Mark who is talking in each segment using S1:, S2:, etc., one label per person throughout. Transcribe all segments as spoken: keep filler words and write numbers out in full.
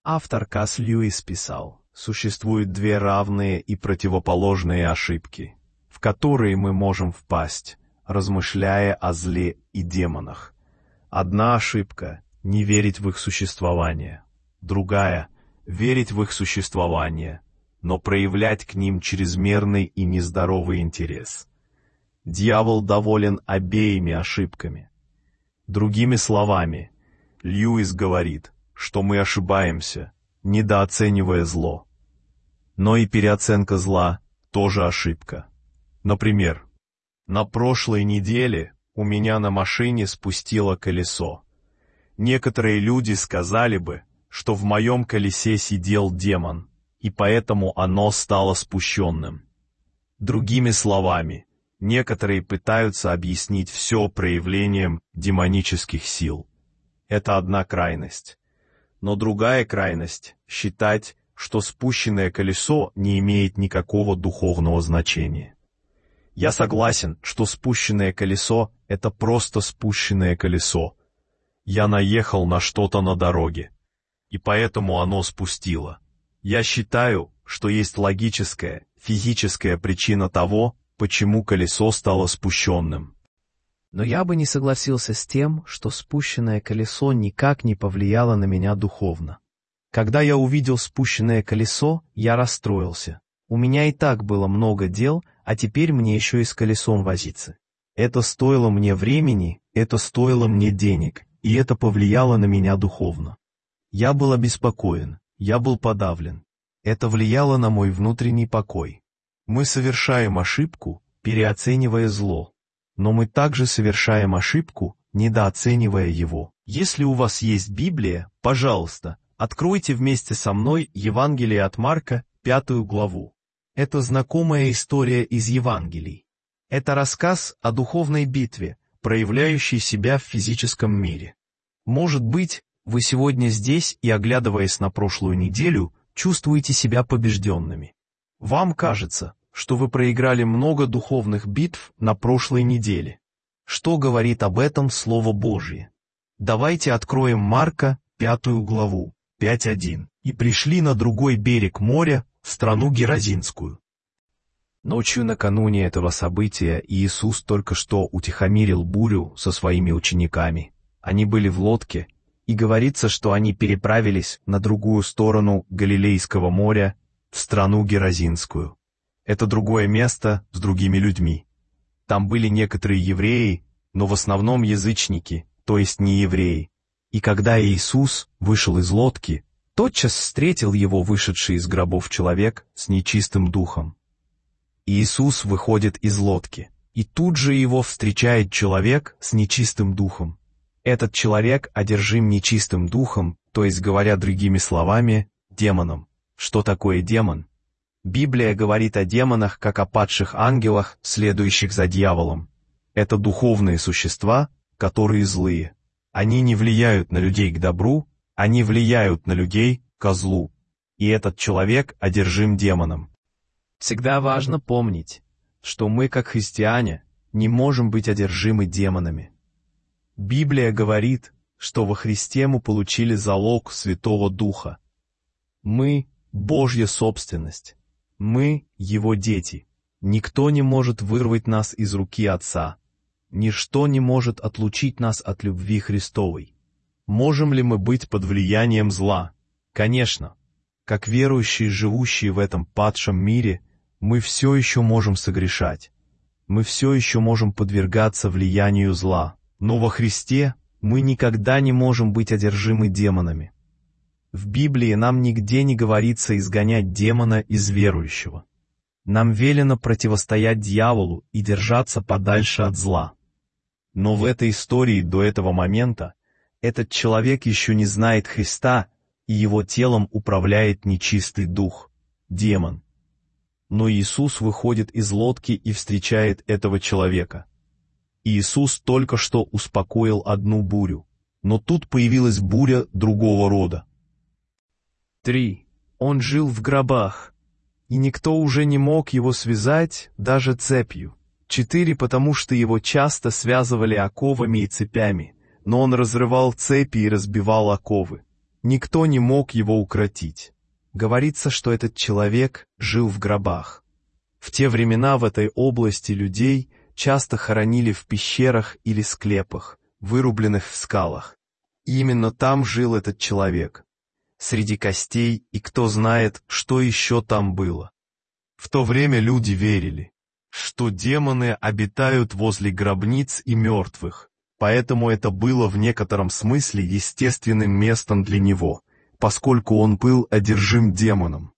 S1: Автор Касс Льюис писал: «Существуют две равные и противоположные ошибки, в которые мы можем впасть, размышляя о зле и демонах. Одна ошибка — не верить в их существование. Другая — верить в их существование, но проявлять к ним чрезмерный и нездоровый интерес. Дьявол доволен обеими ошибками. Другими словами, Льюис говорит, что мы ошибаемся, недооценивая зло. Но и переоценка зла тоже ошибка. Например, на прошлой неделе у меня на машине спустило колесо. Некоторые люди сказали бы, что в моем колесе сидел демон, и поэтому оно стало спущенным. Другими словами, некоторые пытаются объяснить все проявлением демонических сил. Это одна крайность. Но другая крайность — считать, что спущенное колесо не имеет никакого духовного значения. Я согласен, что спущенное колесо — это просто спущенное колесо. Я наехал на что-то на дороге, и поэтому оно спустило. Я считаю, что есть логическая, физическая причина того, почему колесо стало спущенным.
S2: Но я бы не согласился с тем, что спущенное колесо никак не повлияло на меня духовно. Когда я увидел спущенное колесо, я расстроился. У меня и так было много дел, а теперь мне еще и с колесом возиться. Это стоило мне времени, это стоило мне денег, и это повлияло на меня духовно. Я был обеспокоен, я был подавлен. Это влияло на мой внутренний покой. Мы совершаем ошибку, переоценивая зло. Но мы также совершаем ошибку, недооценивая его. Если у вас есть Библия, пожалуйста, откройте вместе со мной Евангелие от Марка, пятую главу. Это знакомая история из Евангелий. Это рассказ о духовной битве, проявляющей себя в физическом мире. Может быть, вы сегодня здесь и, оглядываясь на прошлую неделю, чувствуете себя побежденными. Вам кажется, что вы проиграли много духовных битв на прошлой неделе. Что говорит об этом Слово Божье? Давайте откроем Марка, пятую главу, пять один. «И пришли на другой берег моря, в страну Геразинскую».
S1: Ночью накануне этого события Иисус только что утихомирил бурю со своими учениками. Они были в лодке, и говорится, что они переправились на другую сторону Галилейского моря, в страну Геразинскую. Это другое место с другими людьми. Там были некоторые евреи, но в основном язычники, то есть не евреи. И когда Иисус вышел из лодки, тотчас встретил его вышедший из гробов человек с нечистым духом. Иисус выходит из лодки, и тут же его встречает человек с нечистым духом. Этот человек одержим нечистым духом, то есть, говоря другими словами, демоном. Что такое демон? Библия говорит о демонах как о падших ангелах, следующих за дьяволом. Это духовные существа, которые злые. Они не влияют на людей к добру, они влияют на людей ко злу. И этот человек одержим демоном. Всегда важно помнить, что мы, как христиане, не можем быть одержимы демонами. Библия говорит, что во Христе мы получили залог Святого Духа. Мы — Божья собственность. Мы — Его дети. Никто не может вырвать нас из руки Отца. Ничто не может отлучить нас от любви Христовой. Можем ли мы быть под влиянием зла? Конечно. Как верующие, живущие в этом падшем мире, мы все еще можем согрешать. Мы все еще можем подвергаться влиянию зла. Но во Христе мы никогда не можем быть одержимы демонами. В Библии нам нигде не говорится изгонять демона из верующего. Нам велено противостоять дьяволу и держаться подальше от зла. Но в этой истории до этого момента этот человек еще не знает Христа, и его телом управляет нечистый дух, демон. Но Иисус выходит из лодки и встречает этого человека. Иисус только что успокоил одну бурю, но тут появилась буря другого рода. Три. Он жил в гробах, и никто уже не мог его связать даже цепью. Четыре. Потому что его часто связывали оковами и цепями, но он разрывал цепи и разбивал оковы. Никто не мог его укротить. Говорится, что этот человек жил в гробах. В те времена в этой области людей часто хоронили в пещерах или склепах, вырубленных в скалах. И именно там жил этот человек, среди костей, и кто знает, что еще там было. В то время люди верили, что демоны обитают возле гробниц и мертвых, поэтому это было в некотором смысле естественным местом для него, поскольку он был одержим демоном.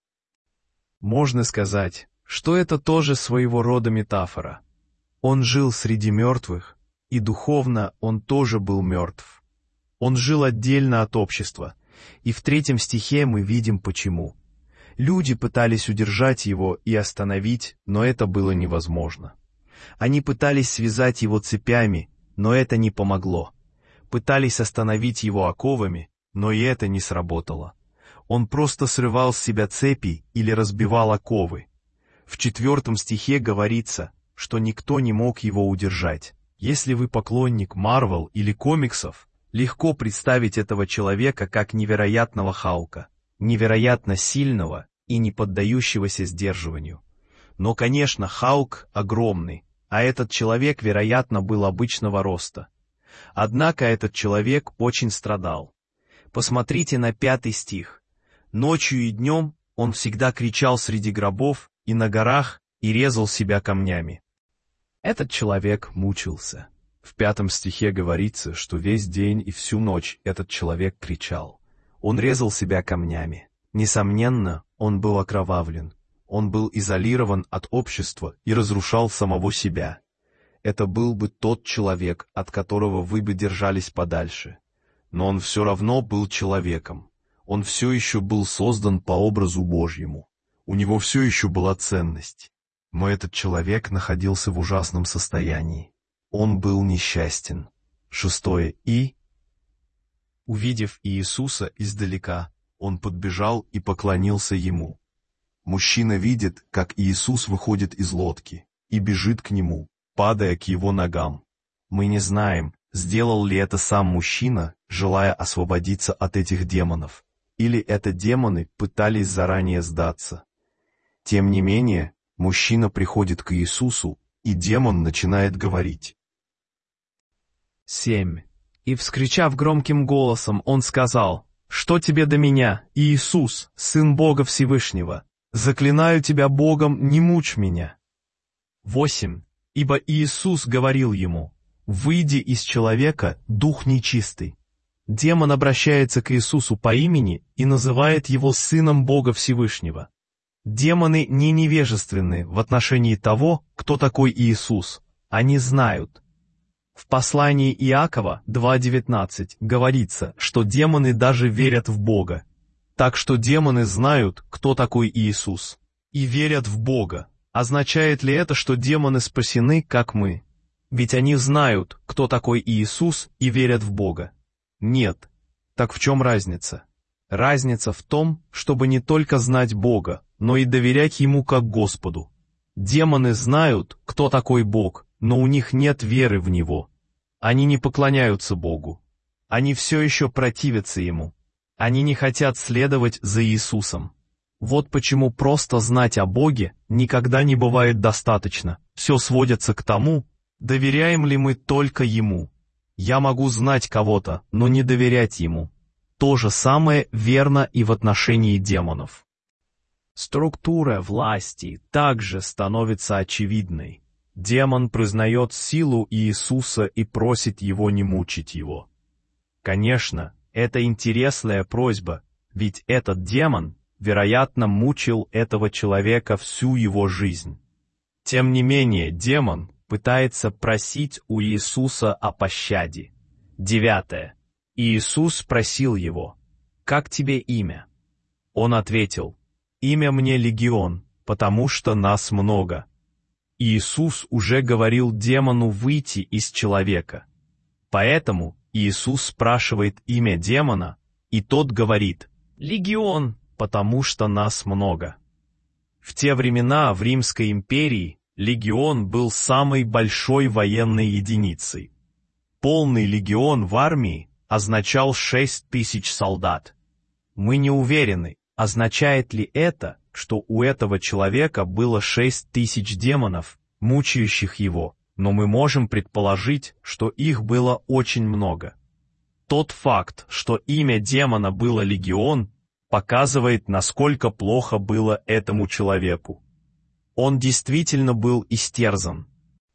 S2: Можно сказать, что это тоже своего рода метафора. Он жил среди мертвых, и духовно он тоже был мертв. Он жил отдельно от общества, и в третьем стихе мы видим почему. Люди пытались удержать его и остановить, но это было невозможно. Они пытались связать его цепями, но это не помогло. Пытались остановить его оковами, но и это не сработало. Он просто срывал с себя цепи или разбивал оковы. В четвертом стихе говорится, что никто не мог его удержать. Если вы поклонник Марвел или комиксов, легко представить этого человека как невероятного Халка, невероятно сильного и не поддающегося сдерживанию. Но, конечно, Халк огромный, а этот человек, вероятно, был обычного роста. Однако этот человек очень страдал. Посмотрите на пятый стих. Ночью и днем он всегда кричал среди гробов и на горах и резал себя камнями. Этот человек мучился. В пятом стихе говорится, что весь день и всю ночь этот человек кричал. Он резал себя камнями. Несомненно, он был окровавлен. Он был изолирован от общества и разрушал самого себя. Это был бы тот человек, от которого вы бы держались подальше. Но он все равно был человеком. Он все еще был создан по образу Божьему. У него все еще была ценность. Но этот человек находился в ужасном состоянии. Он был несчастен. Шестое и... Увидев Иисуса издалека, он подбежал и поклонился ему. Мужчина видит, как Иисус выходит из лодки, и бежит к нему, падая к его ногам. Мы не знаем, сделал ли это сам мужчина, желая освободиться от этих демонов, или это демоны пытались заранее сдаться. Тем не менее, мужчина приходит к Иисусу, и демон начинает говорить. семь. И, вскричав громким голосом, он сказал: «Что тебе до меня, Иисус, Сын Бога Всевышнего? Заклинаю тебя Богом, не мучь меня». восемь. Ибо Иисус говорил ему: «Выйди из человека, дух нечистый». Демон обращается к Иисусу по имени и называет его Сыном Бога Всевышнего. Демоны не невежественны в отношении того, кто такой Иисус. Они знают. В послании Иакова два девятнадцать говорится, что демоны даже верят в Бога. Так что демоны знают, кто такой Иисус, и верят в Бога. Означает ли это, что демоны спасены, как мы? Ведь они знают, кто такой Иисус, и верят в Бога. Нет. Так в чем разница? Разница в том, чтобы не только знать Бога, но и доверять Ему как Господу. Демоны знают, кто такой Бог, но у них нет веры в Него. Они не поклоняются Богу. Они все еще противятся Ему. Они не хотят следовать за Иисусом. Вот почему просто знать о Боге никогда не бывает достаточно. Все сводится к тому, доверяем ли мы только Ему. Я могу знать кого-то, но не доверять Ему. То же самое верно и в отношении демонов. Структура власти также становится очевидной. Демон признает силу Иисуса и просит его не мучить его. Конечно, это интересная просьба, ведь этот демон, вероятно, мучил этого человека всю его жизнь. Тем не менее, демон пытается просить у Иисуса о пощаде. Девятое. Иисус спросил его: «Как тебе имя?» Он ответил: «Имя мне Легион, потому что нас много». Иисус уже говорил демону выйти из человека. Поэтому Иисус спрашивает имя демона, и тот говорит: «Легион, потому что нас много». В те времена в Римской империи легион был самой большой военной единицей. Полный легион в армии означал шесть тысяч солдат. Мы не уверены, означает ли это, что у этого человека было шесть тысяч демонов, мучающих его, но мы можем предположить, что их было очень много. Тот факт, что имя демона было Легион, показывает, насколько плохо было этому человеку. Он действительно был истерзан.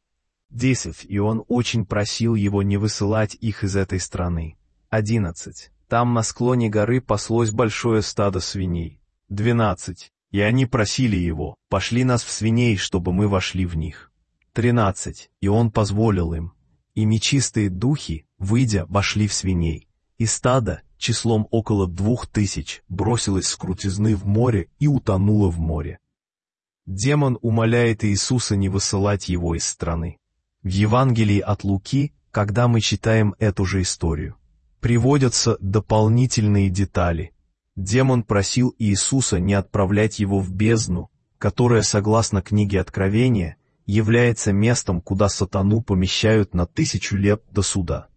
S2: десять. И он очень просил его не высылать их из этой страны. одиннадцать. Там на склоне горы паслось большое стадо свиней. двенадцать. И они просили его: «Пошли нас в свиней, чтобы мы вошли в них». тринадцать. И он позволил им. И нечистые духи, выйдя, вошли в свиней. И стадо, числом около двух тысяч, бросилось с крутизны в море и утонуло в море. Демон умоляет Иисуса не высылать его из страны. В Евангелии от Луки, когда мы читаем эту же историю, приводятся дополнительные детали. Демон просил Иисуса не отправлять его в бездну, которая, согласно книге Откровения, является местом, куда сатану помещают на тысячу лет до суда.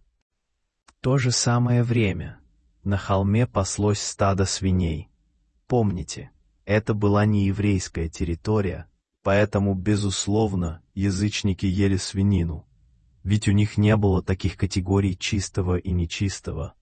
S2: В то же самое время на холме паслось стадо свиней. Помните, это была не еврейская территория, поэтому, безусловно, язычники ели свинину, ведь у них не было таких категорий чистого и нечистого.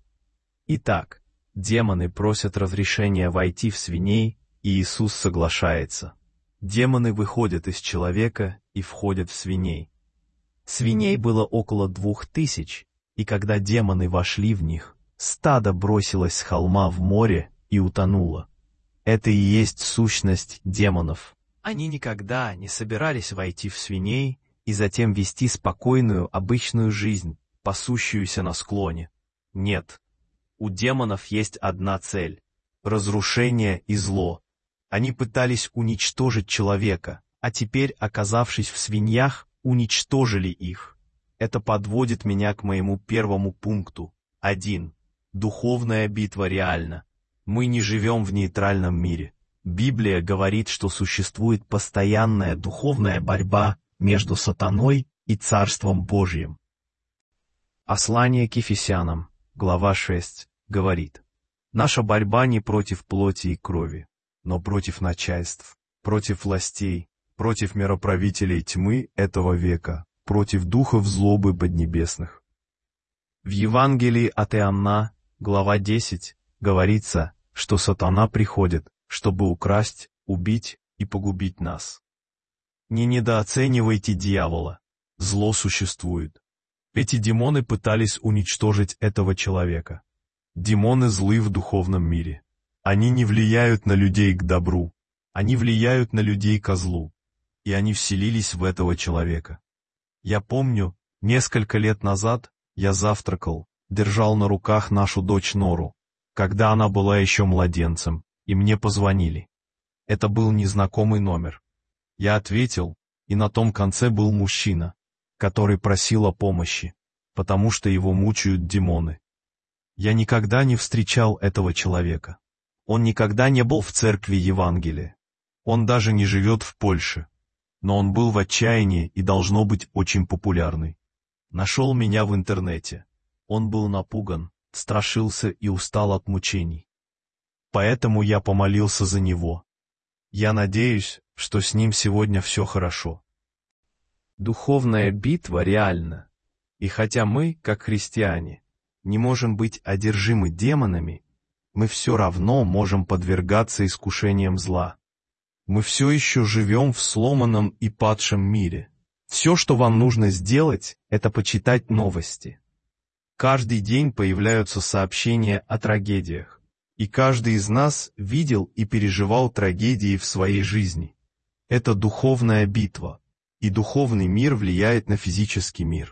S2: Итак, демоны просят разрешения войти в свиней, и Иисус соглашается. Демоны выходят из человека и входят в свиней. Свиней было около двух тысяч, и когда демоны вошли в них, стадо бросилось с холма в море и утонуло. Это и есть сущность демонов. Они никогда не собирались войти в свиней и затем вести спокойную обычную жизнь, пасущуюся на склоне. Нет. У демонов есть одна цель — разрушение и зло. Они пытались уничтожить человека, а теперь, оказавшись в свиньях, уничтожили их. Это подводит меня к моему первому пункту. один. Духовная битва реальна. Мы не живем в нейтральном мире. Библия говорит, что существует постоянная духовная борьба между сатаной и Царством Божьим. Послание к Ефесянам, глава шесть, говорит: «Наша борьба не против плоти и крови, но против начальств, против властей, против мироправителей тьмы этого века, против духов злобы поднебесных». В Евангелии от Иоанна, глава десять, говорится, что сатана приходит, чтобы украсть, убить и погубить нас. Не недооценивайте дьявола. Зло существует. Эти демоны пытались уничтожить этого человека. Демоны злы в духовном мире. Они не влияют на людей к добру. Они влияют на людей ко злу. И они вселились в этого человека. Я помню, несколько лет назад я завтракал, держал на руках нашу дочь Нору, когда она была еще младенцем, и мне позвонили. Это был незнакомый номер. Я ответил, и на том конце был мужчина, который просил о помощи, потому что его мучают демоны. Я никогда не встречал этого человека. Он никогда не был в церкви Евангелия. Он даже не живет в Польше. Но он был в отчаянии и должно быть очень популярный. Нашел меня в интернете. Он был напуган, страшился и устал от мучений. Поэтому я помолился за него. Я надеюсь, что с ним сегодня все хорошо. Духовная битва реальна. И хотя мы, как христиане, не можем быть одержимы демонами, мы все равно можем подвергаться искушениям зла. Мы все еще живем в сломанном и падшем мире. Все, что вам нужно сделать, это почитать новости. Каждый день появляются сообщения о трагедиях, и каждый из нас видел и переживал трагедии в своей жизни. Это духовная битва, и духовный мир влияет на физический мир.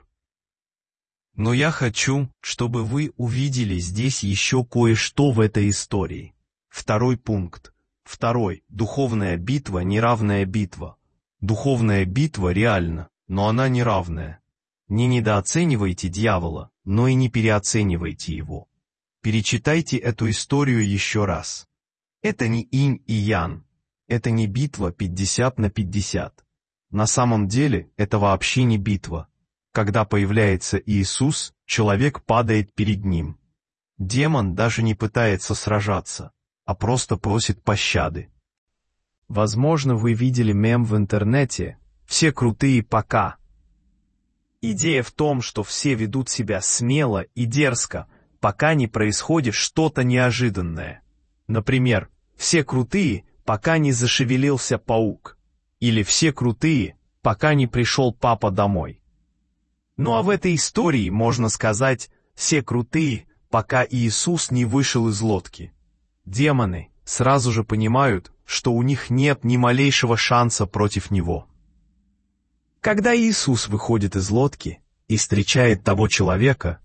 S2: Но я хочу, чтобы вы увидели здесь еще кое-что в этой истории. Второй пункт. Второй. Духовная битва – неравная битва. Духовная битва реальна, но она неравная. Не недооценивайте дьявола, но и не переоценивайте его. Перечитайте эту историю еще раз. Это не инь и ян. Это не битва пятьдесят на пятьдесят. На самом деле это вообще не битва. Когда появляется Иисус, человек падает перед ним. Демон даже не пытается сражаться.
S1: а просто просит пощады.
S2: Возможно, вы видели мем в интернете «Все крутые пока». Идея в том, что все ведут себя смело и дерзко, пока не происходит что-то неожиданное. Например, «Все крутые, пока не зашевелился паук». Или «Все крутые, пока не пришел папа домой». Ну а в этой истории можно сказать «Все крутые, пока Иисус не вышел из лодки». Демоны сразу же понимают, что у них нет ни малейшего шанса против него. Когда Иисус выходит из лодки и встречает того человека,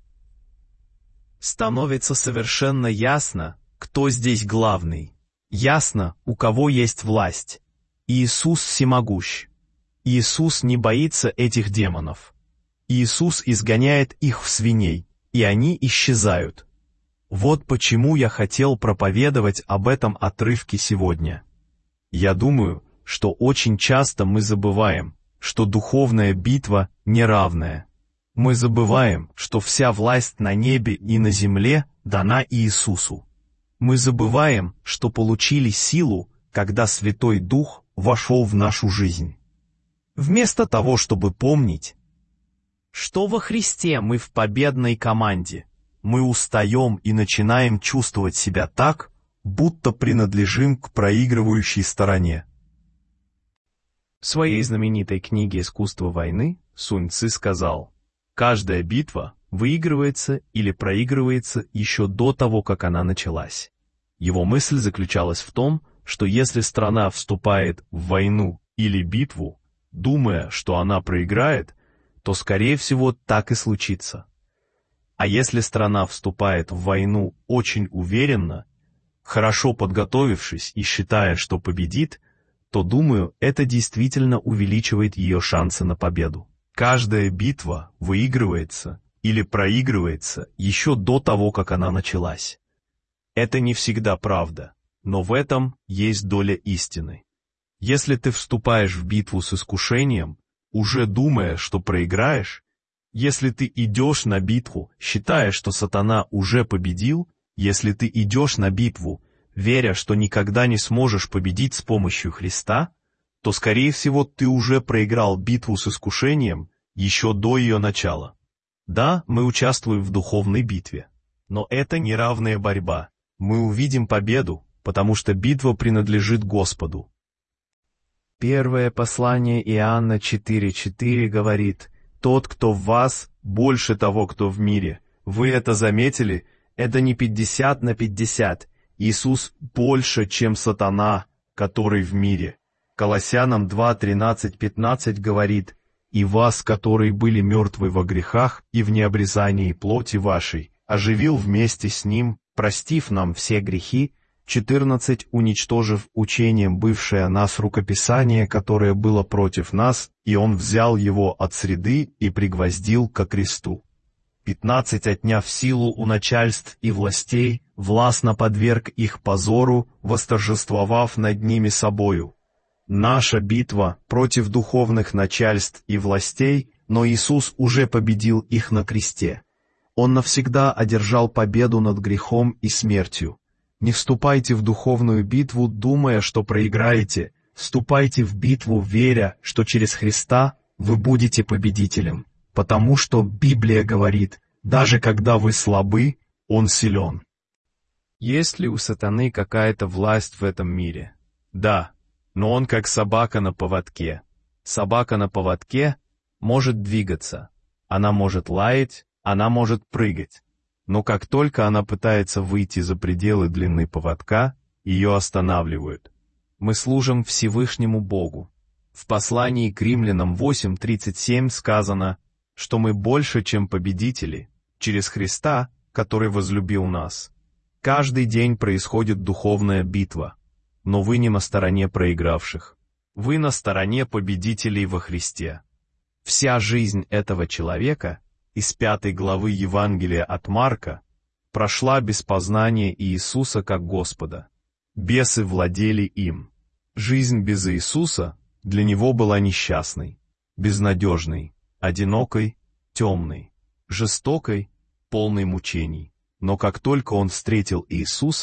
S2: становится совершенно ясно, кто здесь главный. Ясно, у кого есть власть. Иисус всемогущ. Иисус не боится этих демонов. Иисус изгоняет их в свиней, и они исчезают. Вот почему я хотел проповедовать об этом отрывке сегодня. Я думаю, что очень часто мы забываем, что духовная битва неравная. Мы забываем, что вся власть на небе и на земле дана Иисусу. Мы забываем, что получили силу, когда Святой Дух вошел в нашу жизнь. Вместо того, чтобы помнить, что во Христе мы в победной команде, мы устаем и начинаем чувствовать себя так, будто принадлежим к проигрывающей стороне. В своей знаменитой книге «Искусство войны» Сунь Цзы сказал: «Каждая битва выигрывается или проигрывается еще до того, как она началась». Его мысль заключалась в том, что если страна вступает в войну или битву, думая, что она проиграет, то, скорее всего, так и случится. А если страна вступает в войну очень уверенно, хорошо подготовившись и считая, что победит, то, думаю, это действительно увеличивает ее шансы на победу. Каждая битва выигрывается или проигрывается еще до того, как она началась. Это не всегда правда, но в этом есть доля истины. Если ты вступаешь в битву с искушением, уже думая, что проиграешь, если ты идешь на битву, считая, что сатана уже победил, если ты идешь на битву, веря, что никогда не сможешь победить с помощью Христа, то, скорее всего, ты уже проиграл битву с искушением еще до ее начала. Да, мы участвуем в духовной битве, но это неравная борьба. Мы увидим победу, потому что битва принадлежит Господу. Первое послание Иоанна четыре четыре говорит: «Тот, кто в вас, больше того, кто в мире». Вы это заметили? Это не пятьдесят на пятьдесят. Иисус больше, чем сатана, который в мире. Колоссянам два тринадцать пятнадцать говорит: «И вас, которые были мертвы во грехах и в необрезании плоти вашей, оживил вместе с Ним, простив нам все грехи». четырнадцать уничтожив учением бывшее нас рукописание, которое было против нас, и Он взял его от среды и пригвоздил ко кресту. пятнадцать отняв силу у начальств и властей, властно подверг их позору, восторжествовав над ними собою. Наша битва против духовных начальств и властей, но Иисус уже победил их на кресте. Он навсегда одержал победу над грехом и смертью. Не вступайте в духовную битву, думая, что проиграете. Вступайте в битву, веря, что через Христа вы будете победителем. Потому что Библия говорит: даже когда вы слабы, Он силен. Есть ли у сатаны какая-то власть в этом мире? Да, но он как собака на поводке. Собака на поводке может двигаться. Она может лаять, она может прыгать. Но как только она пытается выйти за пределы длины поводка, ее останавливают. Мы служим Всевышнему Богу. В послании к Римлянам восемь тридцать семь сказано, что мы больше, чем победители, через Христа, который возлюбил нас. Каждый день происходит духовная битва, но вы не на стороне проигравших. Вы на стороне победителей во Христе. Вся жизнь этого человека из пятой главы Евангелия от Марка прошла без познания Иисуса как Господа. Бесы владели им. Жизнь без Иисуса для него была несчастной, безнадежной, одинокой, темной, жестокой, полной мучений. Но как только он встретил Иисуса,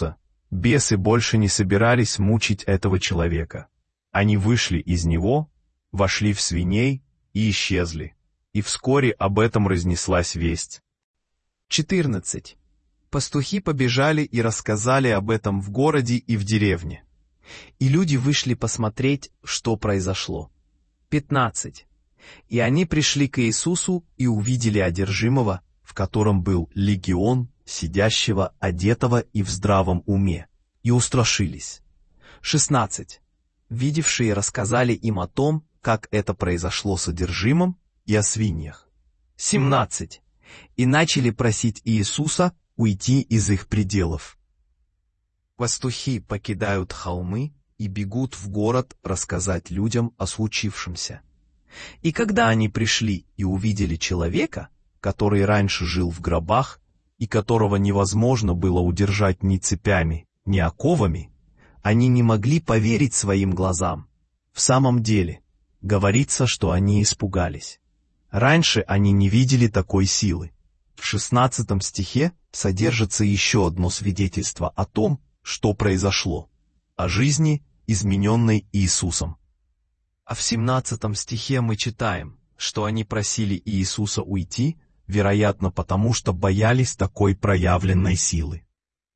S1: Бесы больше не собирались мучить этого человека. Они вышли из него, вошли в свиней и исчезли. И вскоре об этом разнеслась весть.
S2: четырнадцать. Пастухи побежали и рассказали об этом в городе и в деревне. И люди вышли посмотреть, что произошло. пятнадцать. И они пришли к Иисусу и увидели одержимого, в котором был легион, сидящего, одетого и в здравом уме, и устрашились. шестнадцать. Видевшие рассказали им о том, как это произошло с одержимым, и о свиньях. семнадцать. И начали просить Иисуса уйти из их пределов. Пастухи покидают холмы и бегут в город рассказать людям о случившемся. И когда они пришли и увидели человека, который раньше жил в гробах, и которого невозможно было удержать ни цепями, ни оковами, они не могли поверить своим глазам. В самом деле, говорится, что они испугались. Раньше они не видели такой силы. В шестнадцатом стихе содержится еще одно свидетельство о том, что произошло, о жизни, измененной Иисусом. А в семнадцатом стихе мы читаем, что они просили Иисуса уйти, вероятно, потому что боялись такой проявленной силы.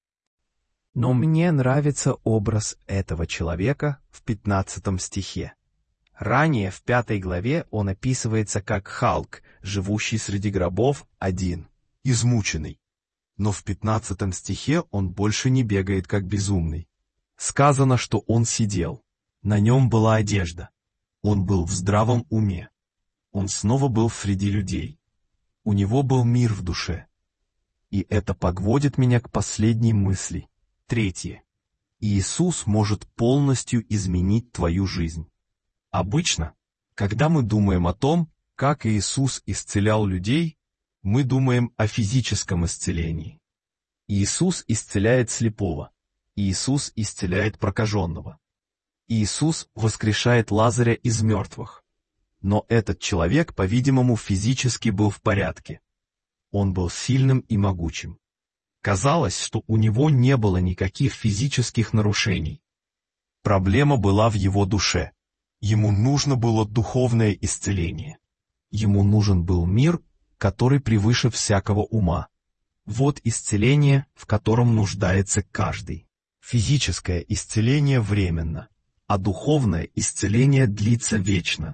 S2: Но мне нравится образ этого человека в пятнадцатом стихе. Ранее в пятой главе он описывается как Халк, живущий среди гробов один, измученный. Но в пятнадцатом стихе он больше не бегает как безумный. Сказано, что он сидел. На нем была одежда. Он был в здравом уме. Он снова был среди людей. У него был мир в душе. И это подводит меня к последней мысли. Третье. Иисус может полностью изменить твою жизнь. Обычно, когда мы думаем о том, как Иисус исцелял людей, мы думаем о физическом исцелении. Иисус исцеляет слепого. Иисус исцеляет прокаженного. Иисус воскрешает Лазаря из мертвых. Но этот человек, по-видимому, физически был в порядке. Он был сильным и могучим. Казалось, что у него не было никаких физических нарушений. Проблема была в его душе. Ему нужно было духовное исцеление. Ему нужен был мир, который превыше всякого ума. Вот исцеление, в котором нуждается каждый. Физическое исцеление временно, а духовное исцеление длится вечно.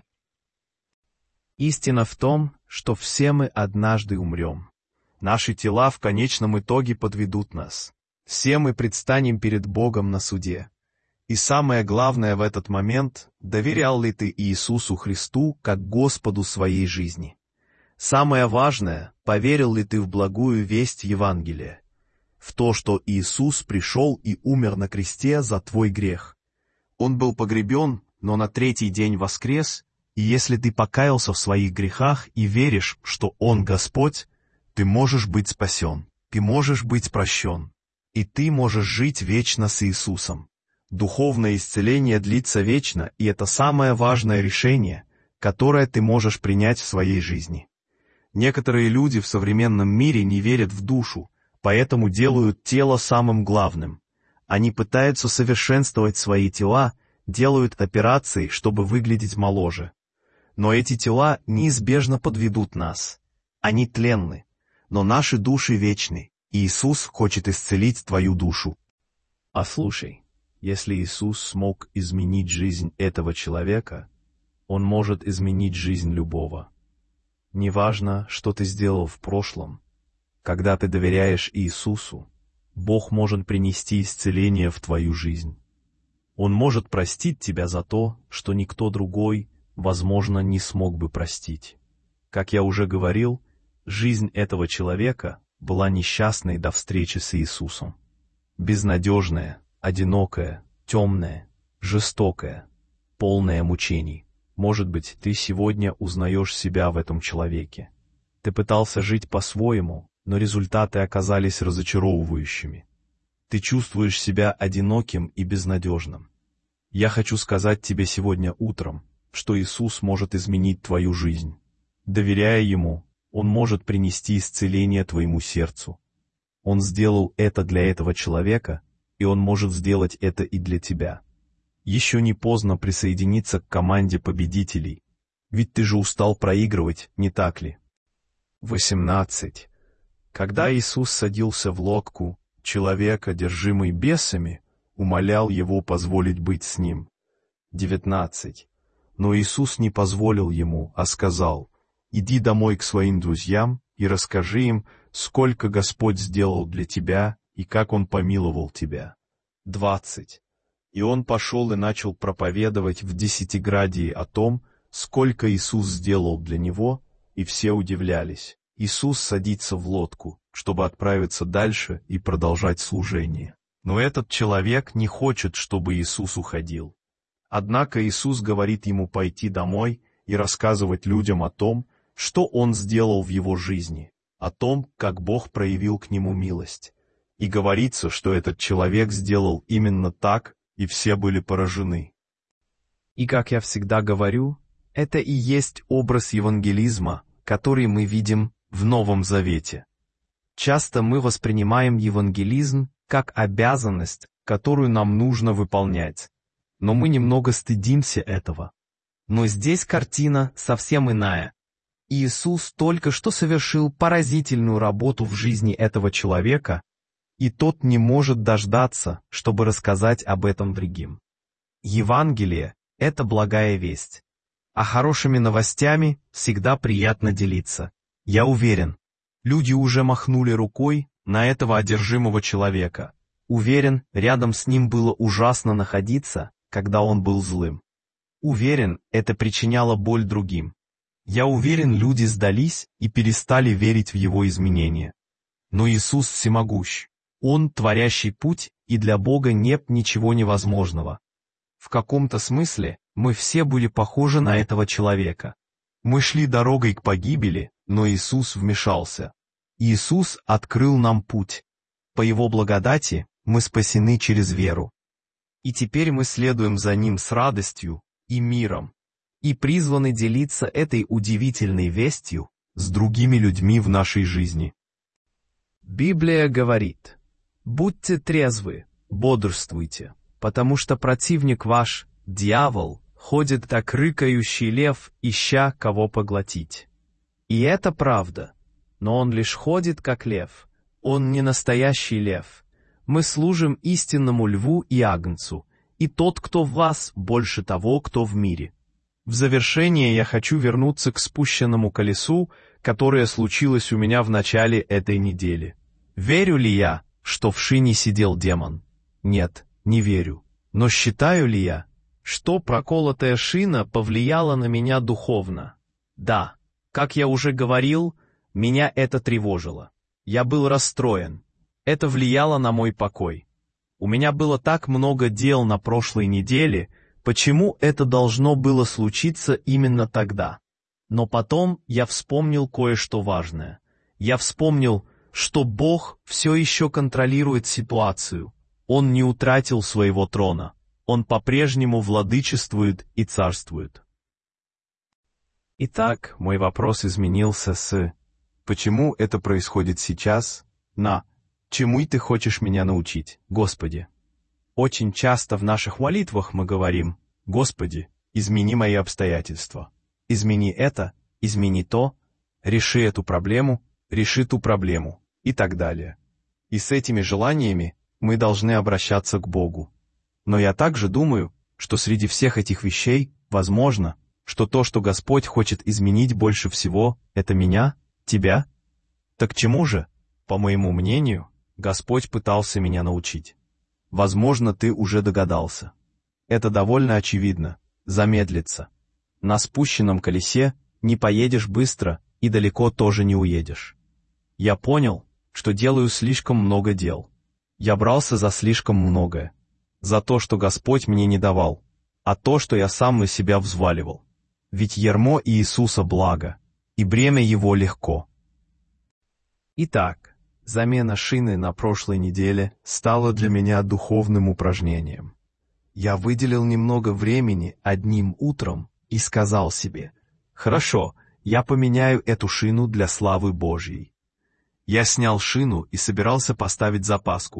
S2: Истина в том, что все мы однажды умрем. Наши тела в конечном итоге подведут нас. Все мы предстанем перед Богом на суде. И самое главное в этот момент, доверял ли ты Иисусу Христу как Господу своей жизни? Самое важное, поверил ли ты в благую весть Евангелия? В то, что Иисус пришел и умер на кресте за твой грех. Он был погребен, но на третий день воскрес, и если ты покаялся в своих грехах и веришь, что Он Господь, ты можешь быть спасен, ты можешь быть прощен, и ты можешь жить вечно с Иисусом. Духовное исцеление длится вечно, и это самое важное решение, которое ты можешь принять в своей жизни. Некоторые люди в современном мире не верят в душу, поэтому делают тело самым главным. Они пытаются совершенствовать свои тела, делают операции, чтобы выглядеть моложе. Но эти тела неизбежно подведут нас. Они тленны, но наши души вечны, и Иисус хочет исцелить твою душу. А слушай, если Иисус смог изменить жизнь этого человека, Он может изменить жизнь любого. Неважно, что ты сделал в прошлом, когда ты доверяешь Иисусу, Бог может принести исцеление в твою жизнь. Он может простить тебя за то, что никто другой, возможно, не смог бы простить. Как я уже говорил, жизнь этого человека была несчастной до встречи с Иисусом. Безнадежная, одинокая, темная, жестокая, полная мучений. Может быть, ты сегодня узнаешь себя в этом человеке. Ты пытался жить по-своему, но результаты оказались разочаровывающими. Ты чувствуешь себя одиноким и безнадежным. Я хочу сказать тебе сегодня утром, что Иисус может изменить твою жизнь. Доверяя Ему, Он может принести исцеление твоему сердцу. Он сделал это для этого человека,
S1: и Он может сделать это и для тебя. Еще не поздно присоединиться к команде победителей, ведь ты же устал проигрывать, не так ли? восемнадцать. Когда Иисус садился в лодку, человек, одержимый бесами, умолял его позволить быть с ним. девятнадцать. Но Иисус не позволил ему, а сказал: «Иди домой к своим друзьям и расскажи им, сколько Господь сделал для тебя и как Он помиловал тебя». двадцать. И он пошел и начал проповедовать в Десятиградии о том, сколько Иисус сделал для него, и все удивлялись. Иисус садится в лодку, чтобы отправиться дальше и продолжать служение. Но этот человек не хочет, чтобы Иисус уходил. Однако Иисус говорит ему пойти домой и рассказывать людям о том, что Он сделал в его жизни, о том, как Бог проявил к нему милость. И говорится, что этот человек сделал именно так, и все были поражены.
S2: И как я всегда говорю, это и есть образ евангелизма, который мы видим в Новом Завете. Часто мы воспринимаем евангелизм как обязанность, которую нам нужно выполнять, но мы немного стыдимся этого. Но здесь картина совсем иная. Иисус только что совершил поразительную работу в жизни этого человека, и тот не может дождаться, чтобы рассказать об этом другим. Евангелие — это благая весть. А хорошими новостями всегда приятно делиться. Я уверен, люди уже махнули рукой на этого одержимого человека. Уверен, рядом с ним было ужасно находиться, когда он был злым. Уверен, это причиняло боль другим. Я уверен, люди сдались и перестали верить в его изменения. Но Иисус всемогущ. Он творящий путь, и для Бога нет ничего невозможного. В каком-то смысле мы все были похожи на этого человека. Мы шли дорогой к погибели, но Иисус вмешался. Иисус открыл нам путь. По Его благодати мы спасены через веру. И теперь мы следуем за Ним с радостью и миром, и призваны делиться этой удивительной вестью с другими людьми в нашей жизни. Библия говорит: «Будьте трезвы, бодрствуйте, потому что противник ваш, дьявол, ходит как рыкающий лев, ища кого поглотить». И это правда, но он лишь ходит как лев, он не настоящий лев. Мы служим истинному льву и агнцу, и тот, кто в вас, больше того, кто в мире. В завершение я хочу вернуться к спущенному колесу, которое случилось у меня в начале этой недели. Верю ли я, что в шине сидел демон? Нет, не верю. Но считаю ли я, что проколотая шина повлияла на меня духовно? Да. Как я уже говорил, меня это тревожило. Я был расстроен. Это влияло на мой покой. У меня было так много дел на прошлой неделе, почему это должно было случиться именно тогда? Но потом я вспомнил кое-что важное. Я вспомнил, что Бог все еще контролирует ситуацию. Он не утратил своего трона. Он по-прежнему владычествует и царствует. Итак, мой вопрос изменился с «Почему это происходит сейчас?» на «Чему ты хочешь меня научить, Господи?» Очень часто в наших молитвах мы говорим: «Господи, измени мои обстоятельства, измени это, измени то, реши эту проблему, реши ту проблему» и так далее. И с этими желаниями мы должны обращаться к Богу. Но я также думаю, что среди всех этих вещей, возможно, что то, что Господь хочет изменить больше всего, это меня, тебя. Так чему же, по моему мнению, Господь пытался меня научить? Возможно, ты уже догадался. Это довольно очевидно. Замедлиться. На спущенном колесе не поедешь быстро и далеко тоже не уедешь. Я понял, что делаю слишком много дел. Я брался за слишком многое. За то, что Господь мне не давал, а то, что я сам на себя взваливал. Ведь ярмо Иисуса благо, и бремя Его легко. Итак, замена шины на прошлой неделе стала для меня духовным упражнением. Я выделил немного времени одним утром и сказал себе: «Хорошо, я поменяю эту шину для славы Божьей». Я снял шину и собирался поставить запаску,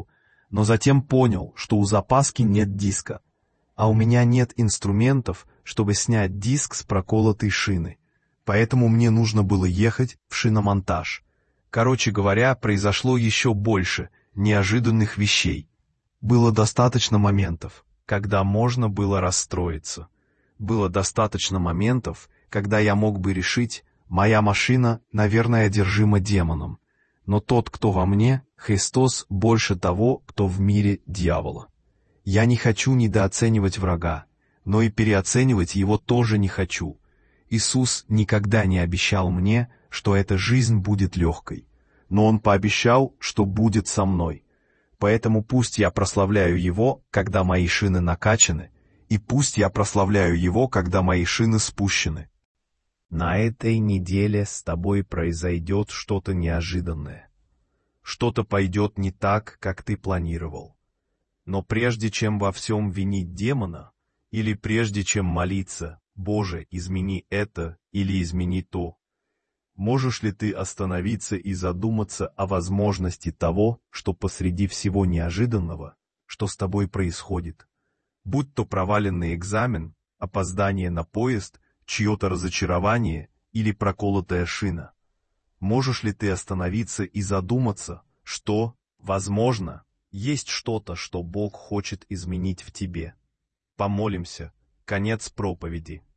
S1: но затем понял, что у запаски нет диска, а у меня нет инструментов, чтобы снять диск с проколотой шины. Поэтому мне нужно было ехать в шиномонтаж. Короче говоря, произошло еще больше неожиданных вещей. Было достаточно моментов, когда можно было расстроиться. Было достаточно моментов, когда я мог бы решить, моя машина, наверное, одержима демоном. Но тот, кто во мне, Христос, больше того, кто в мире дьявола. Я не хочу недооценивать врага, но и переоценивать его тоже не хочу. Иисус никогда не обещал мне, что эта жизнь будет легкой, но Он пообещал, что будет со мной. Поэтому пусть я прославляю Его, когда мои шины накачаны, и пусть я прославляю Его, когда мои шины спущены.
S2: На этой неделе с тобой произойдет что-то неожиданное.
S1: Что-то пойдет не так, как ты планировал. Но прежде чем во всем винить демона, или прежде чем молиться, «Боже, измени это» или «измени то», можешь ли ты остановиться и задуматься о возможности того, что посреди всего неожиданного, что с тобой происходит, будь то проваленный экзамен, опоздание на поезд, чье-то разочарование или проколотая шина? Можешь ли ты остановиться и задуматься, что, возможно, есть что-то, что Бог хочет изменить в тебе? Помолимся. Конец проповеди.